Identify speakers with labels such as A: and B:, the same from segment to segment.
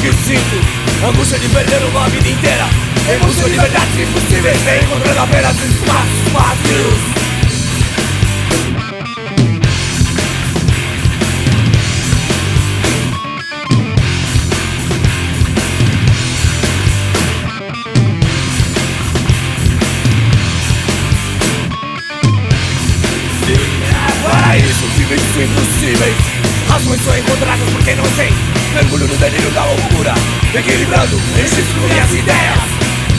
A: que sinto, angústia de perder uma vida inteira em busca de liberdades impossíveis, vem encontrando apenas espaços vazios. Paraíso, vives impossíveis. Razões são encontradas por quem não tem. Mergulho no delírio da loucura, equilibrando, registro e as ideias.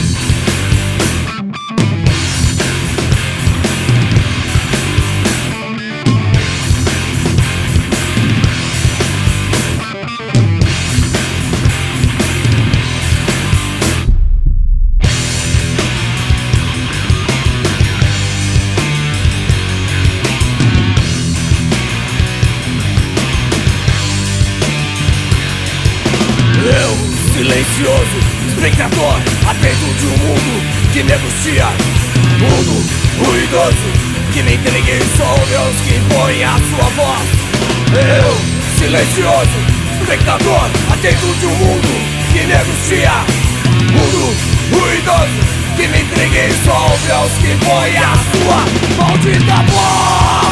A: Eu, silencioso, espectador, atento de um mundo que me angustia. Mundo ruidoso, que me entreguei só aos que impõem a sua voz. Eu, silencioso, espectador, atento de um mundo que me angustia. Mundo ruidoso, que me entreguei só aos que impõem a sua maldita voz.